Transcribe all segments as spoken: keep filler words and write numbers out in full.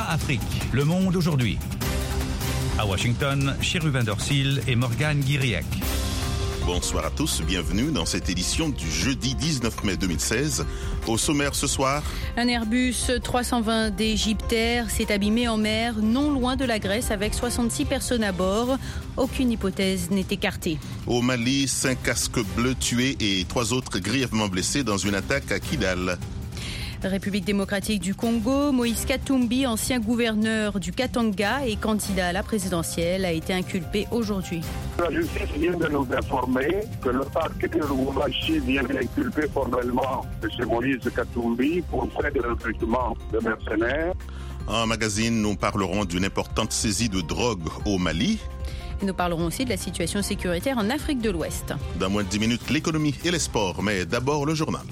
A Afrique, le monde aujourd'hui. À Washington, Cherubin Dorsil et Morgane Guiriec. Bonsoir à tous, bienvenue dans cette édition du jeudi dix-neuf mai deux mille seize. Au sommaire ce soir... Un Airbus trois cent vingt d'Égyptair s'est abîmé en mer, non loin de la Grèce, avec soixante-six personnes à bord. Aucune hypothèse n'est écartée. Au Mali, cinq casques bleus tués et trois autres grièvement blessés dans une attaque à Kidal. République démocratique du Congo, Moïse Katumbi, ancien gouverneur du Katanga et candidat à la présidentielle, a été inculpé aujourd'hui. La justice vient de nous informer que le parquet de Lubumbashi vient d'inculper formellement M. Moïse Katumbi pour frais de recrutement de mercenaires. En magazine, nous parlerons d'une importante saisie de drogue au Mali. Et nous parlerons aussi de la situation sécuritaire en Afrique de l'Ouest. Dans moins de dix minutes, l'économie et les sports, mais d'abord le journal.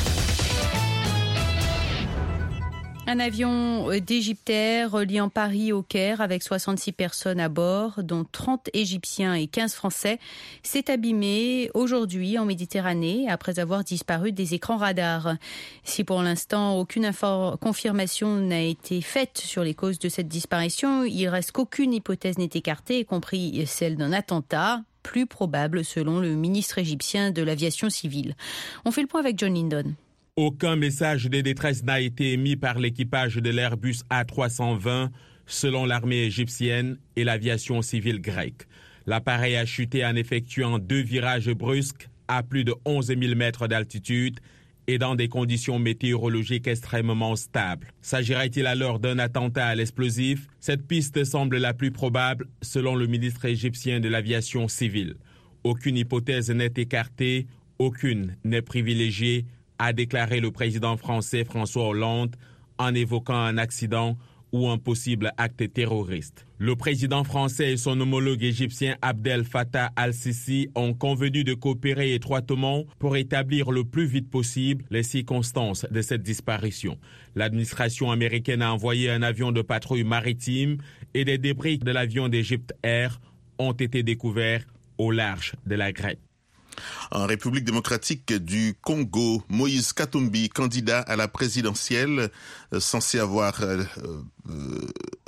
Un avion d'Égyptair reliant Paris au Caire avec soixante-six personnes à bord, dont trente Égyptiens et quinze Français, s'est abîmé aujourd'hui en Méditerranée après avoir disparu des écrans radars. Si pour l'instant aucune infor- confirmation n'a été faite sur les causes de cette disparition, il reste qu'aucune hypothèse n'est écartée, y compris celle d'un attentat, plus probable selon le ministre égyptien de l'aviation civile. On fait le point avec John Lindon. Aucun message de détresse n'a été émis par l'équipage de l'Airbus A trois cent vingt, selon l'armée égyptienne et l'aviation civile grecque. L'appareil a chuté en effectuant deux virages brusques à plus de onze mille mètres d'altitude et dans des conditions météorologiques extrêmement stables. S'agirait-il alors d'un attentat à l'explosif? Cette piste semble la plus probable, selon le ministre égyptien de l'aviation civile. Aucune hypothèse n'est écartée, aucune n'est privilégiée, a déclaré le président français François Hollande en évoquant un accident ou un possible acte terroriste. Le président français et son homologue égyptien Abdel Fattah al-Sisi ont convenu de coopérer étroitement pour établir le plus vite possible les circonstances de cette disparition. L'administration américaine a envoyé un avion de patrouille maritime et des débris de l'avion d'Égypte Air ont été découverts au large de la Grèce. En République démocratique du Congo, Moïse Katumbi, candidat à la présidentielle, euh, censé avoir euh, euh,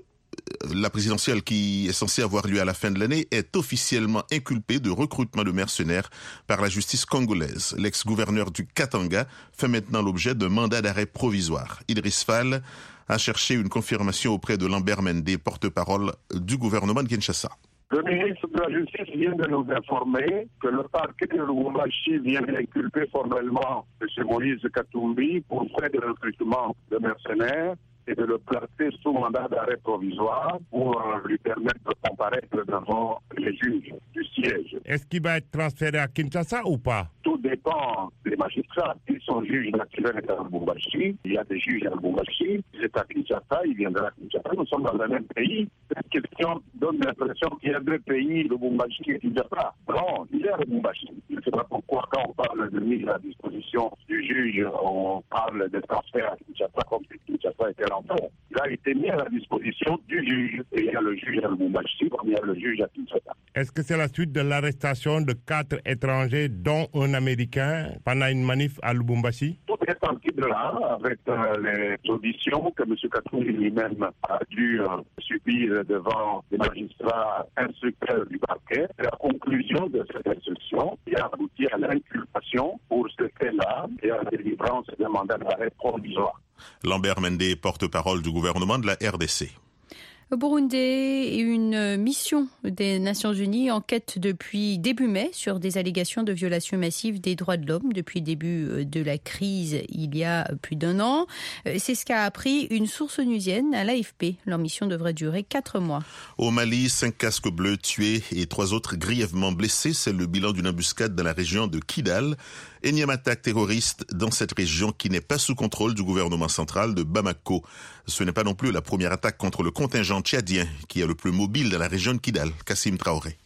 la présidentielle qui est censée avoir lieu à la fin de l'année, est officiellement inculpé de recrutement de mercenaires par la justice congolaise. L'ex-gouverneur du Katanga fait maintenant l'objet d'un mandat d'arrêt provisoire. Idriss Fall a cherché une confirmation auprès de Lambert Mende, porte-parole du gouvernement de Kinshasa. Le ministre de la Justice vient de nous informer que le parquet de Lubumbashi vient d'inculper formellement M. Moïse Katumbi pour frais de recrutement de mercenaires et de le placer sous mandat d'arrêt provisoire pour lui permettre de comparaître devant les juges du siège. Est-ce qu'il va être transféré à Kinshasa ou pas? Tout dépend des magistrats. Ils sont juges naturels à Lubumbashi. Il y a des juges à Lubumbashi. C'est à Kinshasa, il viendra à Kinshasa. Nous sommes dans le même pays. Cette question donne l'impression qu'il y a deux pays, Lubumbashi et Kinshasa. Non, il est à Lubumbashi. Je ne sais pas pourquoi, quand on parle de mise à disposition du juge, on parle de transfert à Kinshasa comme si Kinshasa était l'enfant. Il a été mis à la disposition du juge. Et il y a le juge à Lubumbashi comme il y a le juge à Kinshasa. Est-ce que c'est la suite de l'arrestation de quatre étrangers, dont un Américain, pendant une manif à Lubumbashi? Tout est parti de là, avec euh, les auditions que M. Katumbi lui-même a dû euh, subir devant les magistrats instructeurs du parquet. Et la conclusion de cette instruction qui a abouti à l'inculpation pour ce fait-là et à la délivrance d'un mandat d'arrêt provisoire. Lambert Mende, porte-parole du gouvernement de la R D C. Au Burundi, une mission des Nations Unies enquête depuis début mai sur des allégations de violations massives des droits de l'homme depuis le début de la crise il y a plus d'un an. C'est ce qu'a appris une source onusienne à l'A F P. Leur mission devrait durer quatre mois. Au Mali, cinq casques bleus tués et trois autres grièvement blessés. C'est le bilan d'une embuscade dans la région de Kidal. Énième attaque terroriste dans cette région qui n'est pas sous contrôle du gouvernement central de Bamako. Ce n'est pas non plus la première attaque contre le contingent tchadien qui est le plus mobile dans la région de Kidal. Kassim Traoré.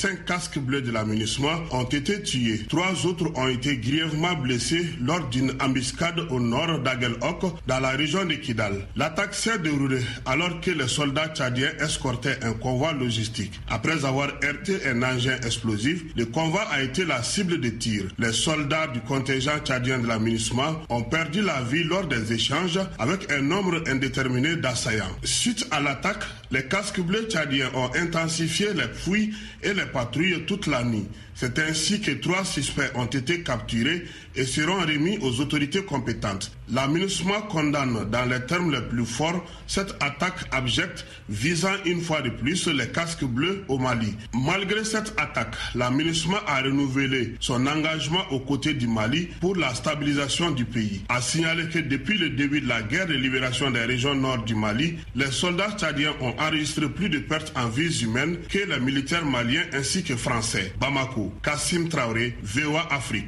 cinq casques bleus de la MINUSMA ont été tués. Trois autres ont été grièvement blessés lors d'une embuscade au nord d'Aguelhok, dans la région de Kidal. L'attaque s'est déroulée alors que les soldats tchadiens escortaient un convoi logistique. Après avoir heurté un engin explosif, le convoi a été la cible de tirs. Les soldats du contingent tchadien de la MINUSMA ont perdu la vie lors des échanges avec un nombre indéterminé d'assaillants. Suite à l'attaque, les casques bleus tchadiens ont intensifié les fouilles et les patrouilles toute la nuit. C'est ainsi que trois suspects ont été capturés et seront remis aux autorités compétentes. La MINUSMA condamne dans les termes les plus forts cette attaque abjecte visant une fois de plus les casques bleus au Mali. Malgré cette attaque, la MINUSMA a renouvelé son engagement aux côtés du Mali pour la stabilisation du pays. A signaler que depuis le début de la guerre de libération des régions nord du Mali, les soldats tchadiens ont enregistré plus de pertes en vies humaines que les militaires maliens ainsi que français. Bamako, Kassim Traoré, V O A Afrique.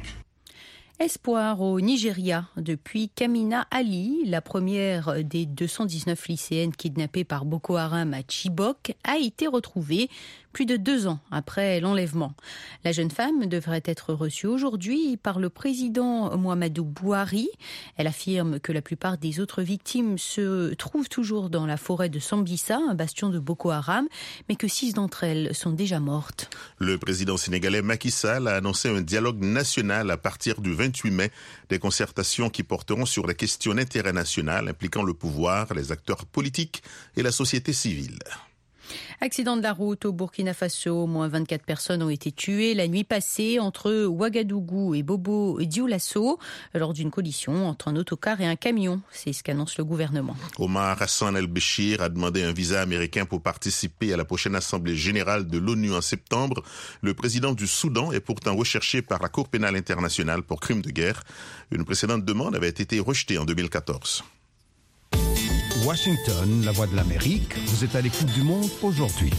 Espoir au Nigeria depuis Kamina Ali, la première des deux cent dix-neuf lycéennes kidnappées par Boko Haram à Chibok, a été retrouvée plus de deux ans après l'enlèvement. La jeune femme devrait être reçue aujourd'hui par le président Muhammadu Buhari. Elle affirme que la plupart des autres victimes se trouvent toujours dans la forêt de Sambisa, un bastion de Boko Haram, mais que six d'entre elles sont déjà mortes. Le président sénégalais Macky Sall a annoncé un dialogue national à partir du vingt-huit mai, des concertations qui porteront sur les questions d'intérêt national impliquant le pouvoir, les acteurs politiques et la société civile. Accident de la route au Burkina Faso, au moins vingt-quatre personnes ont été tuées la nuit passée entre Ouagadougou et Bobo Dioulasso lors d'une collision entre un autocar et un camion. C'est ce qu'annonce le gouvernement. Omar Hassan el-Béchir a demandé un visa américain pour participer à la prochaine assemblée générale de l'ONU en septembre. Le président du Soudan est pourtant recherché par la Cour pénale internationale pour crimes de guerre. Une précédente demande avait été rejetée en deux mille quatorze. Washington, la voix de l'Amérique, vous êtes à l'écoute du monde aujourd'hui.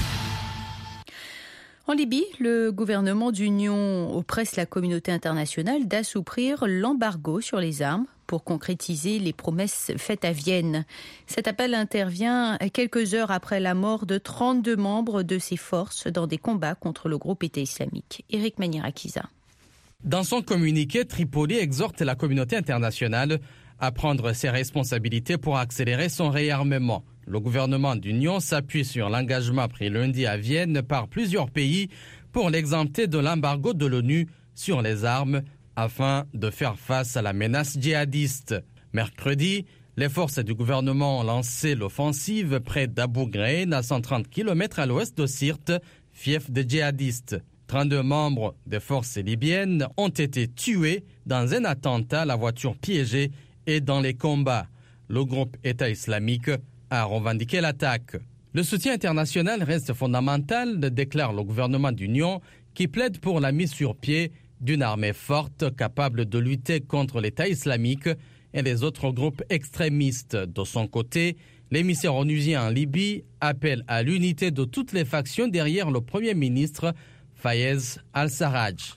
En Libye, le gouvernement d'union presse la communauté internationale d'assouplir l'embargo sur les armes pour concrétiser les promesses faites à Vienne. Cet appel intervient quelques heures après la mort de trente-deux membres de ces forces dans des combats contre le groupe État islamique. Eric Manierakiza. Dans son communiqué, Tripoli exhorte la communauté internationale à prendre ses responsabilités pour accélérer son réarmement. Le gouvernement d'union s'appuie sur l'engagement pris lundi à Vienne par plusieurs pays pour l'exempter de l'embargo de l'ONU sur les armes afin de faire face à la menace djihadiste. Mercredi, les forces du gouvernement ont lancé l'offensive près d'Abu Ghraib, à cent trente kilomètres à l'ouest de Sirte, fief des djihadistes. trente-deux membres des forces libyennes ont été tués dans un attentat à la voiture piégée et dans les combats. Le groupe État islamique a revendiqué l'attaque. Le soutien international reste fondamental, déclare le gouvernement d'union, qui plaide pour la mise sur pied d'une armée forte capable de lutter contre l'État islamique et les autres groupes extrémistes. De son côté, l'émissaire onusien en Libye appelle à l'unité de toutes les factions derrière le Premier ministre Fayez al-Sarraj.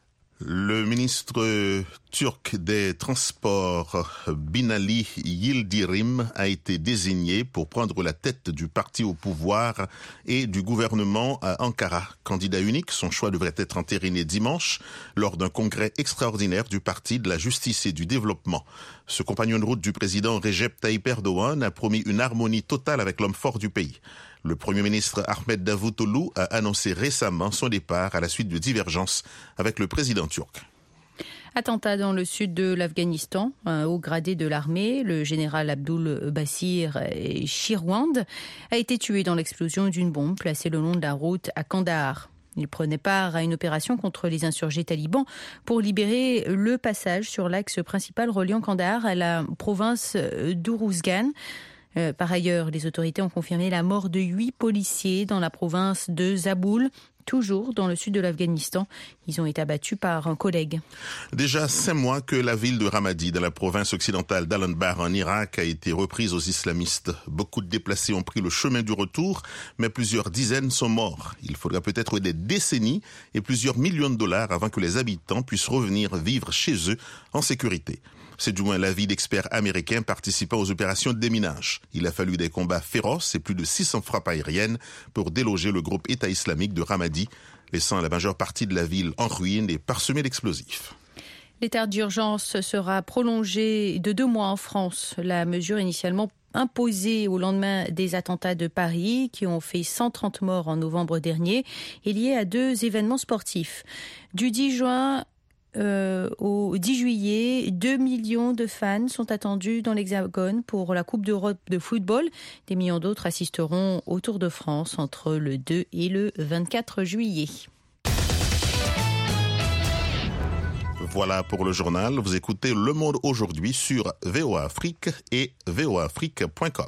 Le ministre turc des Transports, Binali Yildirim, a été désigné pour prendre la tête du parti au pouvoir et du gouvernement à Ankara. Candidat unique, son choix devrait être entériné dimanche lors d'un congrès extraordinaire du Parti de la Justice et du Développement. Ce compagnon de route du président Recep Tayyip Erdogan a promis une harmonie totale avec l'homme fort du pays. Le Premier ministre Ahmed Davutoglu a annoncé récemment son départ à la suite de divergences avec le président turc. Attentat dans le sud de l'Afghanistan, un haut gradé de l'armée, le général Abdul Basir Shirwand, a été tué dans l'explosion d'une bombe placée le long de la route à Kandahar. Il prenait part à une opération contre les insurgés talibans pour libérer le passage sur l'axe principal reliant Kandahar à la province d'Uruzgan. Euh, par ailleurs, les autorités ont confirmé la mort de huit policiers dans la province de Zaboul, toujours dans le sud de l'Afghanistan. Ils ont été abattus par un collègue. Déjà cinq mois que la ville de Ramadi, dans la province occidentale d'Al-Anbar en Irak, a été reprise aux islamistes. Beaucoup de déplacés ont pris le chemin du retour, mais plusieurs dizaines sont morts. Il faudra peut-être des décennies et plusieurs millions de dollars avant que les habitants puissent revenir vivre chez eux en sécurité. C'est du moins l'avis d'experts américains participant aux opérations de déminage. Il a fallu des combats féroces et plus de six cents frappes aériennes pour déloger le groupe État islamique de Ramadi, laissant la majeure partie de la ville en ruine et parsemée d'explosifs. L'état d'urgence sera prolongé de deux mois en France. La mesure initialement imposée au lendemain des attentats de Paris qui ont fait cent trente morts en novembre dernier est liée à deux événements sportifs. Du dix juin euh, au dix juillet, deux millions de fans sont attendus dans l'Hexagone pour la Coupe d'Europe de football. Des millions d'autres assisteront au Tour de France entre le deux et le vingt-quatre juillet. Voilà pour le journal. Vous écoutez Le Monde aujourd'hui sur V O A Afrique et v o a afrique point com.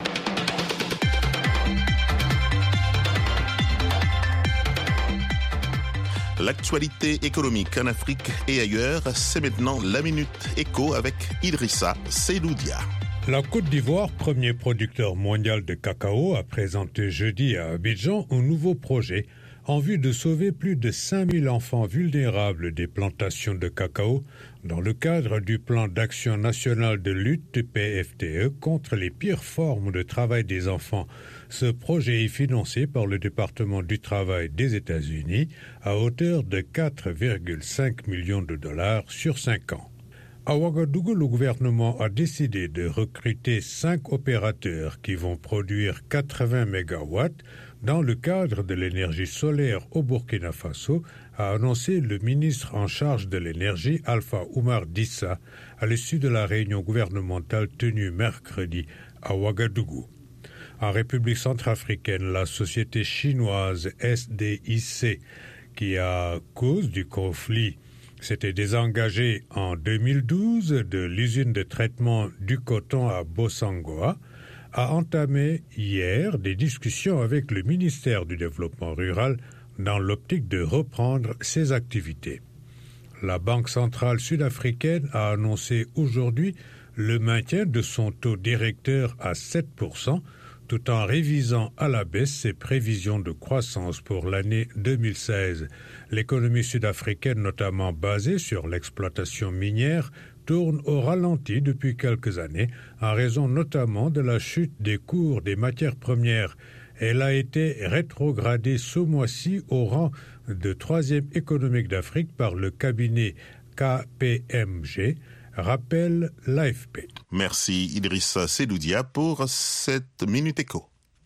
L'actualité économique en Afrique et ailleurs, c'est maintenant la Minute Éco avec Idrissa Seydoudia. La Côte d'Ivoire, premier producteur mondial de cacao, a présenté jeudi à Abidjan un nouveau projet en vue de sauver plus de cinq mille enfants vulnérables des plantations de cacao dans le cadre du plan d'action national de lutte P F T E contre les pires formes de travail des enfants. Ce projet est financé par le département du travail des États-Unis à hauteur de quatre virgule cinq millions de dollars sur cinq ans. À Ouagadougou, le gouvernement a décidé de recruter cinq opérateurs qui vont produire quatre-vingts mégawatts dans le cadre de l'énergie solaire au Burkina Faso, a annoncé le ministre en charge de l'énergie, Alpha Oumar Dissa, à l'issue de la réunion gouvernementale tenue mercredi à Ouagadougou. En République centrafricaine, la société chinoise S D I C, qui à cause du conflit s'était désengagée en deux mille douze de l'usine de traitement du coton à Bossangoa, a entamé hier des discussions avec le ministère du Développement rural dans l'optique de reprendre ses activités. La Banque centrale sud-africaine a annoncé aujourd'hui le maintien de son taux directeur à sept pour cent, tout en révisant à la baisse ses prévisions de croissance pour l'année deux mille seize. L'économie sud-africaine, notamment basée sur l'exploitation minière, tourne au ralenti depuis quelques années, en raison notamment de la chute des cours des matières premières. Elle a été rétrogradée ce mois-ci au rang de troisième économique d'Afrique par le cabinet K P M G, rappelle l'A F P. Merci Idrissa Seydoudia pour cette Minute Éco.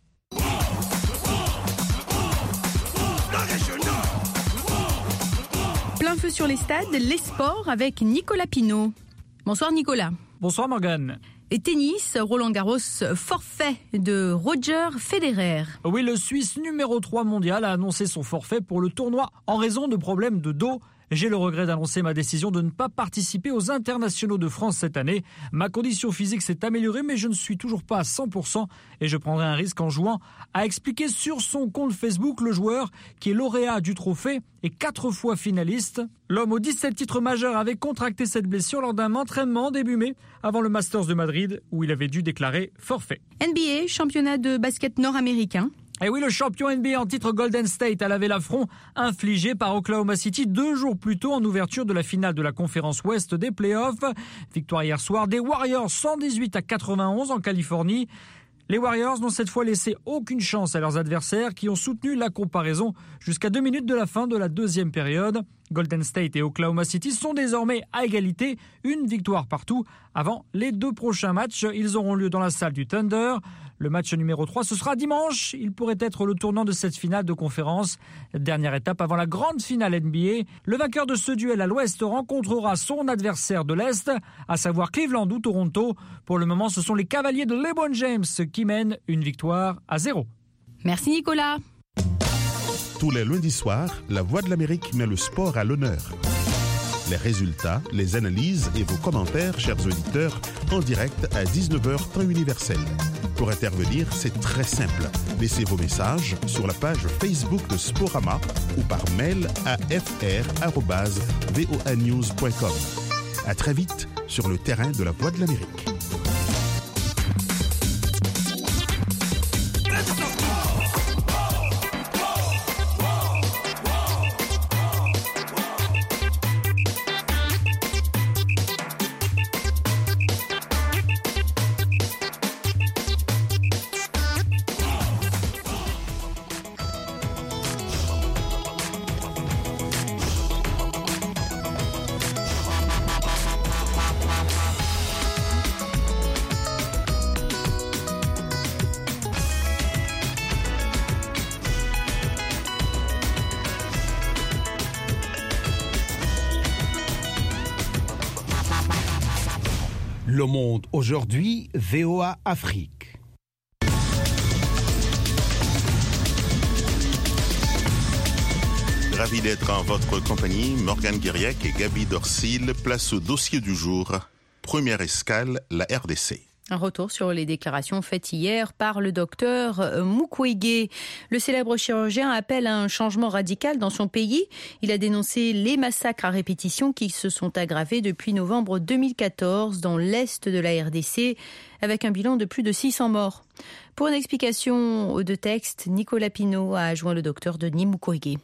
Plein feu sur les stades, les sports avec Nicolas Pinault. Bonsoir Nicolas. Bonsoir Morgane. Et tennis, Roland-Garros, forfait de Roger Federer. Oui, le Suisse numéro trois mondial a annoncé son forfait pour le tournoi en raison de problèmes de dos. J'ai le regret d'annoncer ma décision de ne pas participer aux internationaux de France cette année. Ma condition physique s'est améliorée, mais je ne suis toujours pas à cent pour cent et je prendrai un risque en jouant, a expliqué sur son compte Facebook le joueur qui est lauréat du trophée et quatre fois finaliste. L'homme aux dix-sept titres majeurs avait contracté cette blessure lors d'un entraînement début mai avant le Masters de Madrid où il avait dû déclarer forfait. N B A, championnat de basket nord-américain. Et oui, le champion N B A en titre Golden State a lavé l'affront infligé par Oklahoma City deux jours plus tôt en ouverture de la finale de la conférence Ouest des playoffs. Victoire hier soir des Warriors cent dix-huit à quatre-vingt-onze en Californie. Les Warriors n'ont cette fois laissé aucune chance à leurs adversaires qui ont soutenu la comparaison jusqu'à deux minutes de la fin de la deuxième période. Golden State et Oklahoma City sont désormais à égalité, une victoire partout. Avant les deux prochains matchs, ils auront lieu dans la salle du Thunder. Le match numéro trois, ce sera dimanche. Il pourrait être le tournant de cette finale de conférence. Dernière étape avant la grande finale N B A. Le vainqueur de ce duel à l'Ouest rencontrera son adversaire de l'Est, à savoir Cleveland ou Toronto. Pour le moment, ce sont les Cavaliers de LeBron James qui mènent une victoire à zéro. Merci Nicolas. Tous les lundis soirs, La Voix de l'Amérique met le sport à l'honneur. Les résultats, les analyses et vos commentaires, chers auditeurs, en direct à dix-neuf heures temps universel. Pour intervenir, c'est très simple. Laissez vos messages sur la page Facebook de Sporama ou par mail à f r arobase v o a news point com. À très vite sur le terrain de La Voix de l'Amérique. Le Monde aujourd'hui, V O A Afrique. Ravi d'être en votre compagnie. Morgane Guiriac et Gabi Dorsil. Place au dossier du jour. Première escale, la R D C. Un retour sur les déclarations faites hier par le docteur Mukwege. Le célèbre chirurgien appelle à un changement radical dans son pays. Il a dénoncé les massacres à répétition qui se sont aggravés depuis novembre deux mille quatorze dans l'est de la R D C, avec un bilan de plus de six cents morts. Pour une explication de texte, Nicolas Pinault a joint le docteur Denis Mukwege.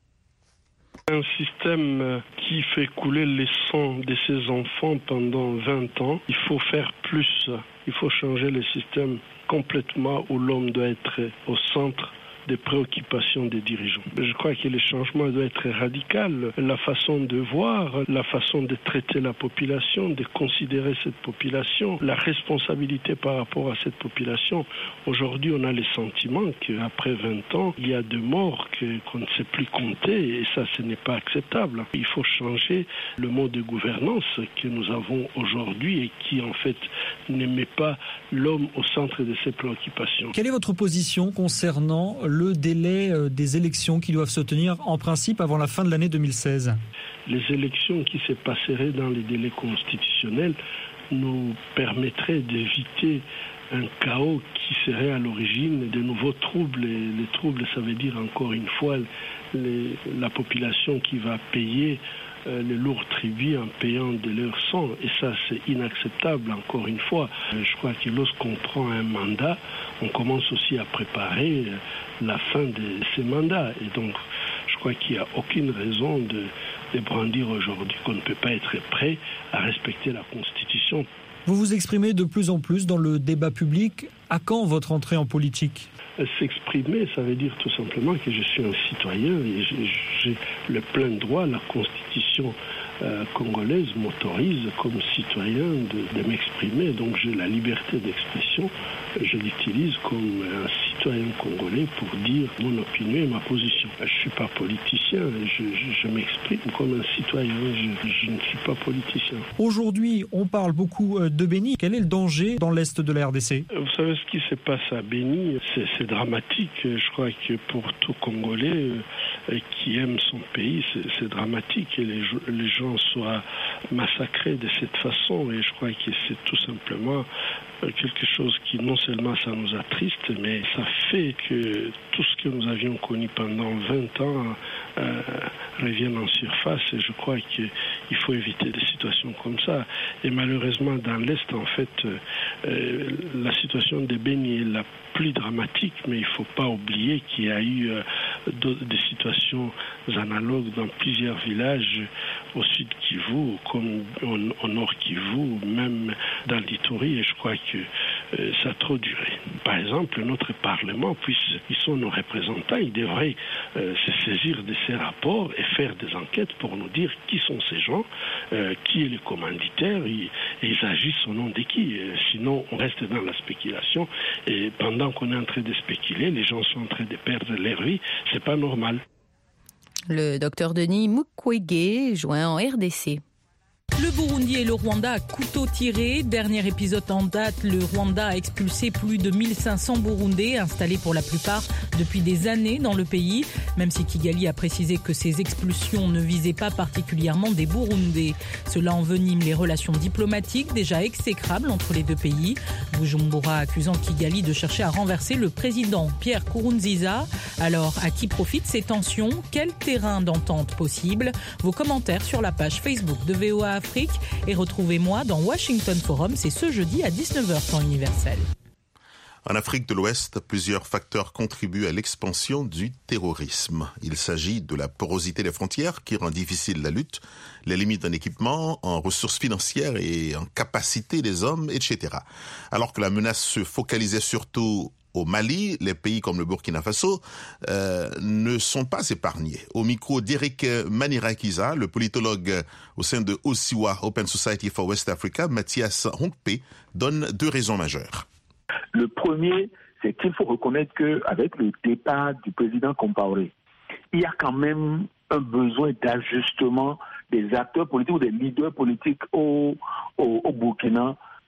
Un système qui fait couler le sang de ses enfants pendant vingt ans, il faut faire plus. Il faut changer le système complètement où l'homme doit être au centre des préoccupations des dirigeants. Je crois que le changement doit être radical. La façon de voir, la façon de traiter la population, de considérer cette population, la responsabilité par rapport à cette population. Aujourd'hui, on a le sentiment qu'après vingt ans, il y a des morts que, qu'on ne sait plus compter et ça, ce n'est pas acceptable. Il faut changer le mode de gouvernance que nous avons aujourd'hui et qui, en fait, ne met pas l'homme au centre de ses préoccupations. Quelle est votre position concernant le délai des élections qui doivent se tenir en principe avant la fin de l'année deux mille seize? Les élections qui se passeraient dans les délais constitutionnels nous permettraient d'éviter un chaos qui serait à l'origine de nouveaux troubles. Et les troubles, ça veut dire encore une fois les, la population qui va payer euh, les lourds tributs en payant de leur sang. Et ça, c'est inacceptable, encore une fois. Euh, je crois que lorsqu'on prend un mandat, on commence aussi à préparer euh, la fin de ces mandats. Et donc, je crois qu'il n'y a aucune raison de, de brandir aujourd'hui qu'on ne peut pas être prêt à respecter la Constitution. Vous vous exprimez de plus en plus dans le débat public. À quand votre entrée en politique ? S'exprimer, ça veut dire tout simplement que je suis un citoyen et j'ai le plein droit, la Constitution euh, congolaise m'autorise comme citoyen de, de m'exprimer, donc j'ai la liberté d'expression, je l'utilise comme un citoyen congolais pour dire mon opinion et ma position. Je ne suis pas politicien, je, je, je m'exprime comme un citoyen, je, je ne suis pas politicien. Aujourd'hui, on parle beaucoup de Béni. Quel est le danger dans l'est de la R D C ? Vous savez ce qui se passe à Béni, c'est, c'est dramatique. Je crois que pour tout Congolais euh, qui aime son pays, c'est, c'est dramatique que les, les gens soient massacrés de cette façon. Et je crois que c'est tout simplement quelque chose qui non seulement ça nous attriste, mais ça fait que tout ce que nous avions connu pendant vingt ans euh, revienne en surface. Et je crois qu'il faut éviter des situations comme ça. Et malheureusement, dans l'Est, en fait, euh, la situation de Béni est la plus dramatique, mais il ne faut pas oublier qu'il y a eu euh, des situations analogues dans plusieurs villages au sud Kivu, comme au, au nord Kivu, même dans l'Ituri, et je crois que euh, ça a trop duré. Par exemple, notre Parlement, puisqu'ils sont nos représentants, ils devraient euh, se saisir de ces rapports et faire des enquêtes pour nous dire qui sont ces gens, euh, qui est le commanditaire, et, et ils agissent au nom de qui. Sinon, on reste dans la spéculation, et pendant qu'on est en train de spéculer, les gens sont en train de perdre leur vie, c'est pas normal. Le docteur Denis Mukwege, joint en R D C. Le Burundi et le Rwanda à couteau tiré. Dernier épisode en date, le Rwanda a expulsé plus de mille cinq cents Burundais installés pour la plupart depuis des années dans le pays, même si Kigali a précisé que ces expulsions ne visaient pas particulièrement des Burundais. Cela envenime les relations diplomatiques déjà exécrables entre les deux pays. Bujumbura accusant Kigali de chercher à renverser le président Pierre Nkurunziza. Alors, à qui profitent ces tensions ? Quel terrain d'entente possible ? Vos commentaires sur la page Facebook de V O A Afrique. Et retrouvez-moi dans Washington Forum, c'est ce jeudi à dix-neuf heures temps universel. En Afrique de l'Ouest, plusieurs facteurs contribuent à l'expansion du terrorisme. Il s'agit de la porosité des frontières qui rend difficile la lutte, les limites en équipement, en ressources financières et en capacité des hommes, et cetera. Alors que la menace se focalisait surtout au Mali, les pays comme le Burkina Faso euh, ne sont pas épargnés. Au micro d'Eric Manirakiza, le politologue au sein de Osiwa Open Society for West Africa, Mathias Honkpe, donne deux raisons majeures. Le premier, c'est qu'il faut reconnaître qu'avec le départ du président Compaoré, il y a quand même un besoin d'ajustement des acteurs politiques ou des leaders politiques au, au, au Burkina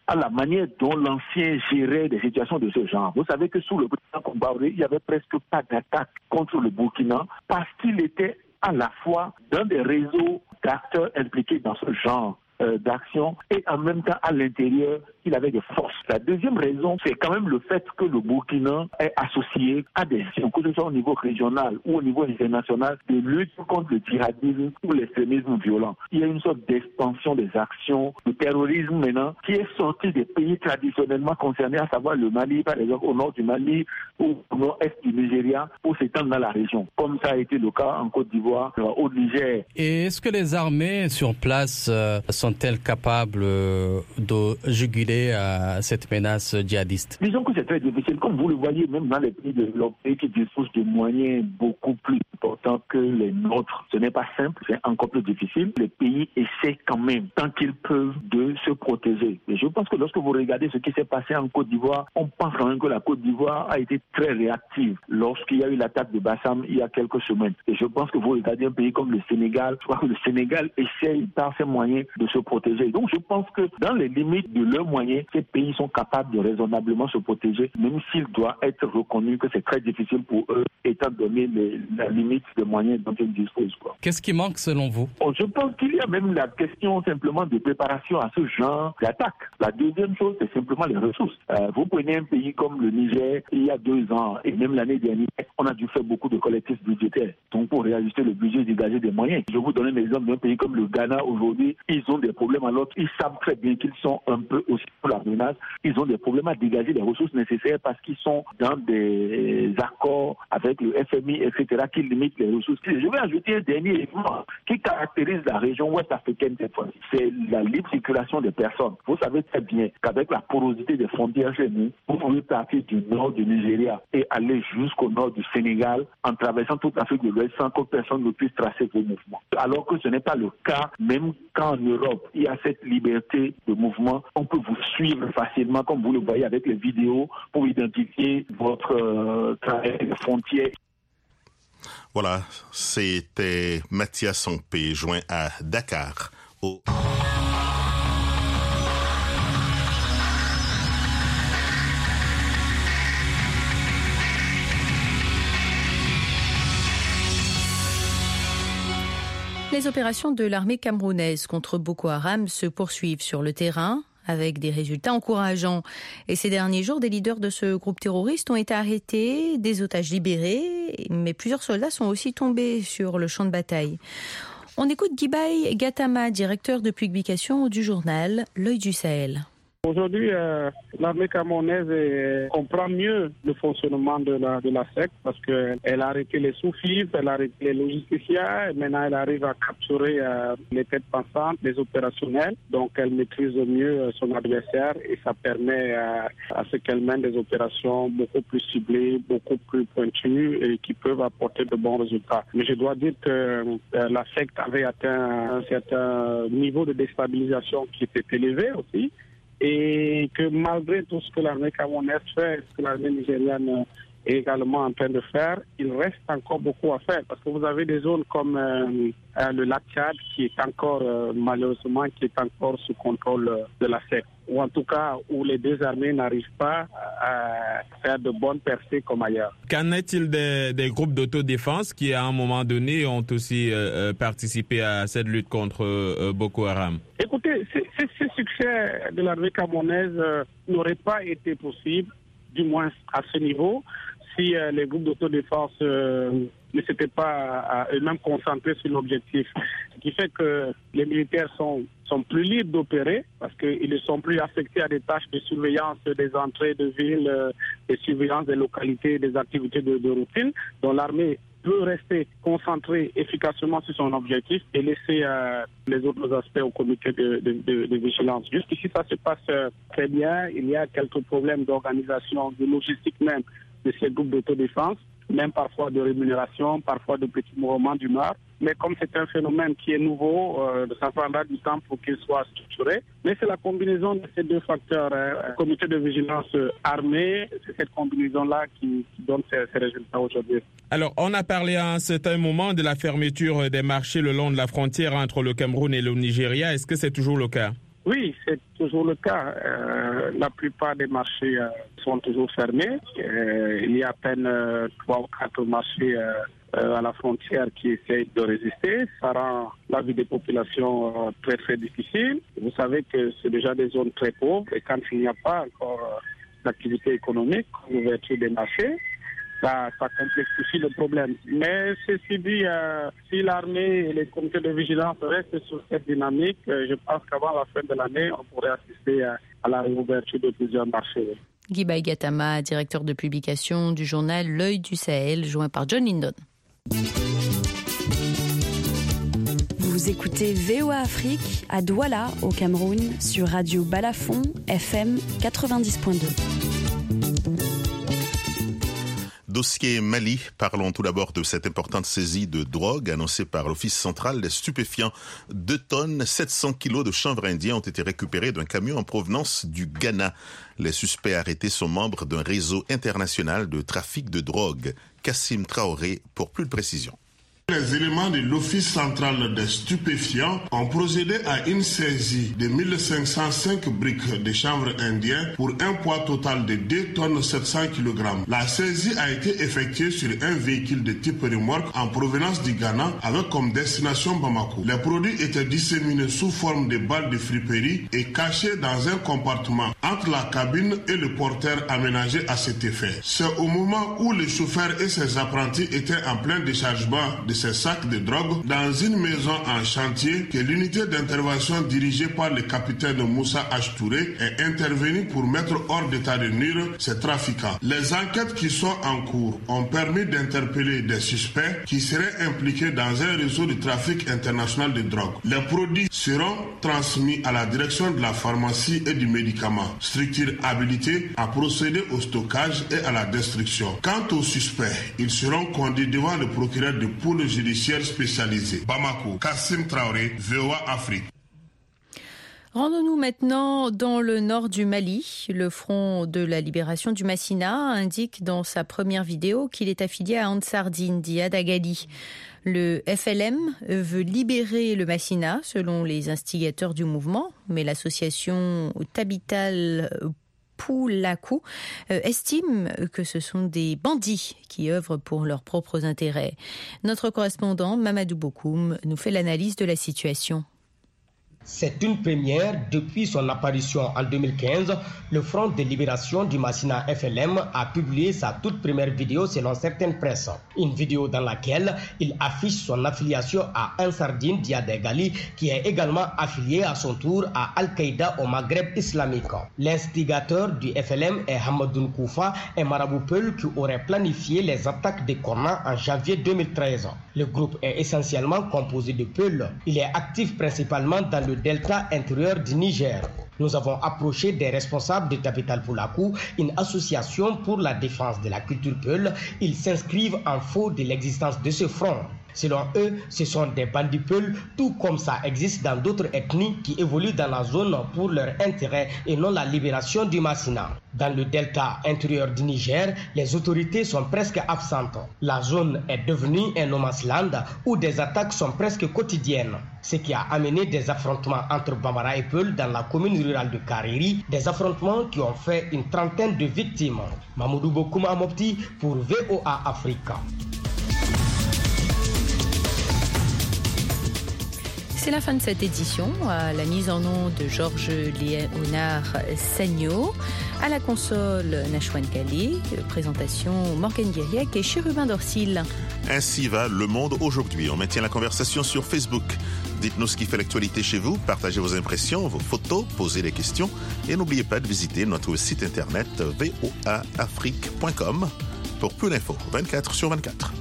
à la manière dont l'ancien gérait des situations de ce genre. Vous savez que sous le président Compaoré, il n'y avait presque pas d'attaque contre le Burkina parce qu'il était à la fois dans des réseaux d'acteurs impliqués dans ce genre euh, d'action et en même temps à l'intérieur, il avait des forces. La deuxième raison, c'est quand même le fait que le Burkina est associé à des actions, que ce soit au niveau régional ou au niveau international, de lutte contre le djihadisme ou l'extrémisme violent. Il y a une sorte d'expansion des actions de terrorisme maintenant qui est sortie des pays traditionnellement concernés, à savoir le Mali, par exemple, au nord du Mali ou au nord-est du Nigeria, pour s'étendre dans la région, comme ça a été le cas en Côte d'Ivoire, au Niger. Et est-ce que les armées sur place euh, sont-elles capables euh, de juguler à cette menace djihadiste? Disons que c'est très difficile. Comme vous le voyez, même dans les pays développés qui disposent de moyens beaucoup plus importants que les nôtres, ce n'est pas simple, c'est encore plus difficile. Les pays essaient quand même, tant qu'ils peuvent, de se protéger. Et je pense que lorsque vous regardez ce qui s'est passé en Côte d'Ivoire, on pense quand même que la Côte d'Ivoire a été très réactive lorsqu'il y a eu l'attaque de Bassam il y a quelques semaines. Et je pense que vous regardez un pays comme le Sénégal, je crois que le Sénégal essaye par ses moyens de se protéger. Donc je pense que dans les limites de leurs moyens, ces pays sont capables de raisonnablement se protéger, même s'il doit être reconnu que c'est très difficile pour eux, étant donné les, la limite des moyens dont ils disposent. Quoi. Qu'est-ce qui manque selon vous? Oh, je pense qu'il y a même la question simplement de préparation à ce genre d'attaque. La deuxième chose, c'est simplement les ressources. Euh, vous prenez un pays comme le Niger, il y a deux ans, et même l'année dernière, on a dû faire beaucoup de collectifs budgétaires. Donc pour réajuster le budget, dégager des moyens. Je vous donne un exemple d'un pays comme le Ghana aujourd'hui, ils ont des problèmes alors ils savent très bien qu'ils sont un peu aussi pour la menace, ils ont des problèmes à dégager les ressources nécessaires parce qu'ils sont dans des accords avec le F M I, et cetera, qui limitent les ressources. Je vais ajouter un dernier élément qui caractérise la région ouest africaine cette fois-ci. C'est la libre circulation des personnes. Vous savez très bien qu'avec la porosité des frontières chez nous, vous pouvez partir du nord du Nigeria et aller jusqu'au nord du Sénégal en traversant toute l'Afrique de l'Ouest sans que personne ne puisse tracer vos mouvements. Alors que ce n'est pas le cas, même quand en Europe, il y a cette liberté de mouvement, on peut vous suivre facilement, comme vous le voyez avec les vidéos, pour identifier votre euh, travail de frontières. Voilà, c'était Mathias Sampé, joint à Dakar. Au... Les opérations de l'armée camerounaise contre Boko Haram se poursuivent sur le terrain, avec des résultats encourageants. Et ces derniers jours, des leaders de ce groupe terroriste ont été arrêtés, des otages libérés, mais plusieurs soldats sont aussi tombés sur le champ de bataille. On écoute Guibaï Gatama, directeur de publication du journal L'Œil du Sahel. Aujourd'hui, euh, l'armée camerounaise euh, comprend mieux le fonctionnement de la, de la secte parce qu'elle a arrêté les sous-fifs, elle a arrêté les logisticiens, et maintenant elle arrive à capturer euh, les têtes pensantes, les opérationnels. Donc elle maîtrise mieux euh, son adversaire et ça permet euh, à ce qu'elle mène des opérations beaucoup plus ciblées, beaucoup plus pointues et qui peuvent apporter de bons résultats. Mais je dois dire que euh, la secte avait atteint un certain niveau de déstabilisation qui était élevé aussi. Et que malgré tout ce que l'armée camerounaise fait, ce que l'armée nigériane est également en train de faire, il reste encore beaucoup à faire. Parce que vous avez des zones comme euh, le lac Tchad qui est encore, euh, malheureusement, qui est encore sous contrôle euh, de la secte. Ou en tout cas, où les deux armées n'arrivent pas à faire de bonnes percées comme ailleurs. Qu'en est-il des, des groupes d'autodéfense qui, à un moment donné, ont aussi euh, participé à cette lutte contre euh, Boko Haram? Écoutez, ces, ces succès de l'armée camerounaise euh, n'auraient pas été possibles, du moins à ce niveau, si euh, les groupes d'autodéfense euh, ne s'étaient pas à eux-mêmes concentrés sur l'objectif. Ce qui fait que les militaires sont, sont plus libres d'opérer parce qu'ils ne sont plus affectés à des tâches de surveillance des entrées de villes, euh, de surveillance des localités, des activités de, de routine, dont l'armée peut rester concentré efficacement sur son objectif et laisser euh, les autres aspects au comité de, de, de, de vigilance. Jusqu'ici, ça se passe euh, très bien. Il y a quelques problèmes d'organisation, de logistique même de ces groupes d'autodéfense, même parfois de rémunération, parfois de petits mouvements d'humeur. Mais comme c'est un phénomène qui est nouveau, euh, ça prendra du temps pour qu'il soit structuré. Mais c'est la combinaison de ces deux facteurs, euh, comité de vigilance euh, armé, c'est cette combinaison-là qui, qui donne ces, ces résultats aujourd'hui. Alors, on a parlé à un certain moment de la fermeture des marchés le long de la frontière entre le Cameroun et le Nigeria. Est-ce que c'est toujours le cas? Oui, c'est toujours le cas. Euh, la plupart des marchés euh, sont toujours fermés. Euh, il y a à peine euh, trois ou quatre marchés euh, euh, à la frontière qui essayent de résister. Ça rend la vie des populations euh, très très difficile. Vous savez que c'est déjà des zones très pauvres et quand il n'y a pas encore euh, d'activité économique, l'ouverture des marchés, Ça, ça complexifie le problème. Mais ceci dit, euh, si l'armée et les comités de vigilance restent sur cette dynamique, euh, je pense qu'avant la fin de l'année, on pourrait assister à, à la réouverture de plusieurs marchés. Guy Baïgatama, directeur de publication du journal L'Œil du Sahel, joint par John Lindon. Vous écoutez V O A Afrique à Douala, au Cameroun, sur Radio Balafon, F M quatre-vingt-dix point deux. Dossier Mali, parlons tout d'abord de cette importante saisie de drogue annoncée par l'Office central des stupéfiants. Deux tonnes, sept cents kilos de chanvre indien ont été récupérés d'un camion en provenance du Ghana. Les suspects arrêtés sont membres d'un réseau international de trafic de drogue. Kassim Traoré pour plus de précisions. Les éléments de l'Office central des stupéfiants ont procédé à une saisie de mille cinq cent cinq briques de chanvre indien pour un poids total de deux tonnes sept cents kilogrammes. La saisie a été effectuée sur un véhicule de type remorque en provenance du Ghana avec comme destination Bamako. Les produits étaient disséminés sous forme de balles de friperie et cachés dans un compartiment entre la cabine et le porteur aménagé à cet effet. C'est au moment où le chauffeur et ses apprentis étaient en plein déchargement de ces sacs de drogue dans une maison en chantier que l'unité d'intervention dirigée par le capitaine Moussa H. Touré est intervenue pour mettre hors d'état de nuire ces trafiquants. Les enquêtes qui sont en cours ont permis d'interpeller des suspects qui seraient impliqués dans un réseau de trafic international de drogue. Les produits seront transmis à la direction de la pharmacie et du médicament, structure habilitée à procéder au stockage et à la destruction. Quant aux suspects, ils seront conduits devant le procureur de pôle judiciaire spécialisé. Bamako, Kassim Traoré, V O A Afrique. Rendons-nous maintenant dans le nord du Mali. Le Front de la Libération du Massina indique dans sa première vidéo qu'il est affilié à Ansardine Diad Agali. Le F L M veut libérer le Massina selon les instigateurs du mouvement, mais l'association Tabital Poulakou euh, estime que ce sont des bandits qui œuvrent pour leurs propres intérêts. Notre correspondant Mamadou Bokoum nous fait l'analyse de la situation. C'est une première depuis son apparition en deux mille quinze. Le Front de Libération du Massina F L M a publié sa toute première vidéo selon certaines presses. Une vidéo dans laquelle il affiche son affiliation à Ansardine Diad Agali, qui est également affilié à son tour à Al-Qaïda au Maghreb islamique. L'instigateur du F L M est Hamadoun Koufa, un marabout peul qui aurait planifié les attaques de Korna en janvier deux mille treize. Le groupe est essentiellement composé de peuls. Il est actif principalement dans le delta intérieur du Niger. Nous avons approché des responsables de Tabital Poulakou, une association pour la défense de la culture peul. Ils s'inscrivent en faux de l'existence de ce front. Selon eux, ce sont des bandits peuls, tout comme ça existe dans d'autres ethnies qui évoluent dans la zone pour leur intérêt et non la libération du Massina. Dans le delta intérieur du Niger, les autorités sont presque absentes. La zone est devenue un no man's land où des attaques sont presque quotidiennes, ce qui a amené des affrontements entre Bambara et Peul dans la commune rurale de Kariri, des affrontements qui ont fait une trentaine de victimes. Mamoudou Bokoum Amopti pour V O A Africa. C'est la fin de cette édition. À la mise en onde de Georges Léonard Sagno, à la console Nachouane Calais, présentation Morgane Guériac et Chérubin Dorsil. Ainsi va le monde aujourd'hui. On maintient la conversation sur Facebook. Dites-nous ce qui fait l'actualité chez vous, partagez vos impressions, vos photos, posez des questions et n'oubliez pas de visiter notre site internet v o a afrique point com pour plus d'infos vingt-quatre sur vingt-quatre.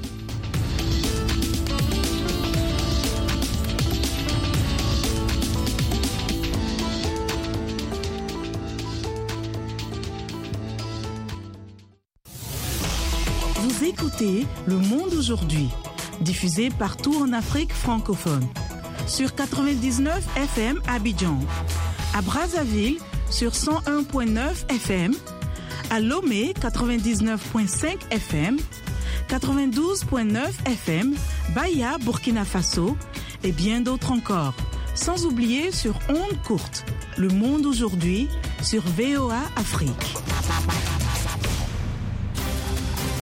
Vous écoutez Le Monde aujourd'hui, diffusé partout en Afrique francophone. Sur quatre-vingt-dix-neuf F M à Abidjan, à Brazzaville sur cent un point neuf F M, à Lomé quatre-vingt-dix-neuf point cinq F M, quatre-vingt-douze point neuf F M, Baya, Burkina Faso et bien d'autres encore. Sans oublier sur ondes courtes, Le Monde aujourd'hui sur V O A Afrique.